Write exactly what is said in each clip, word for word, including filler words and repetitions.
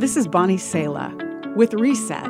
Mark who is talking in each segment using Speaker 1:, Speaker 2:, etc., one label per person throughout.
Speaker 1: This is Bonnie Sala with Reset.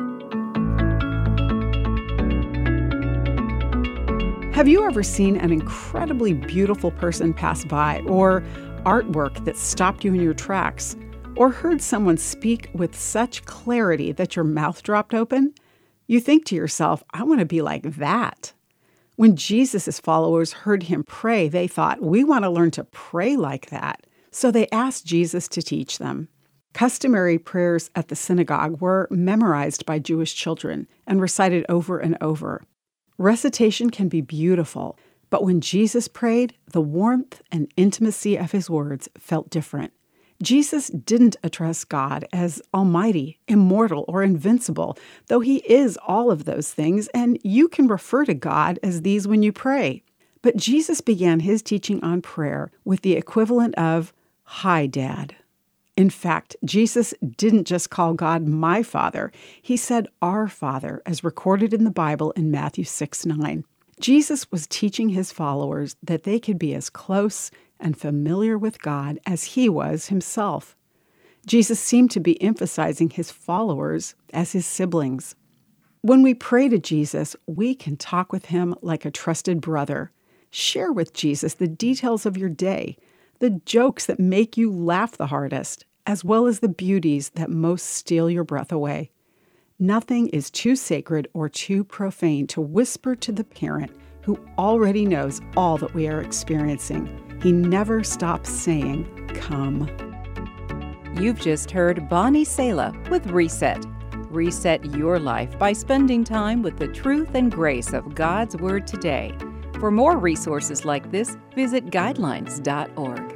Speaker 1: Have you ever seen an incredibly beautiful person pass by, or artwork that stopped you in your tracks, or heard someone speak with such clarity that your mouth dropped open? You think to yourself, I want to be like that. When Jesus' followers heard him pray, they thought, we want to learn to pray like that. So they asked Jesus to teach them. Customary prayers at the synagogue were memorized by Jewish children and recited over and over. Recitation can be beautiful, but when Jesus prayed, the warmth and intimacy of his words felt different. Jesus didn't address God as almighty, immortal, or invincible, though he is all of those things, and you can refer to God as these when you pray. But Jesus began his teaching on prayer with the equivalent of, "Hi, Dad." In fact, Jesus didn't just call God my Father. He said our Father, as recorded in the Bible in Matthew six nine. Jesus was teaching his followers that they could be as close and familiar with God as he was himself. Jesus seemed to be emphasizing his followers as his siblings. When we pray to Jesus, we can talk with him like a trusted brother. Share with Jesus the details of your day, the jokes that make you laugh the hardest, as well as the beauties that most steal your breath away. Nothing is too sacred or too profane to whisper to the parent who already knows all that we are experiencing. He never stops saying, "Come."
Speaker 2: You've just heard Bonnie Sala with Reset. Reset your life by spending time with the truth and grace of God's Word today. For more resources like this, visit guidelines dot org.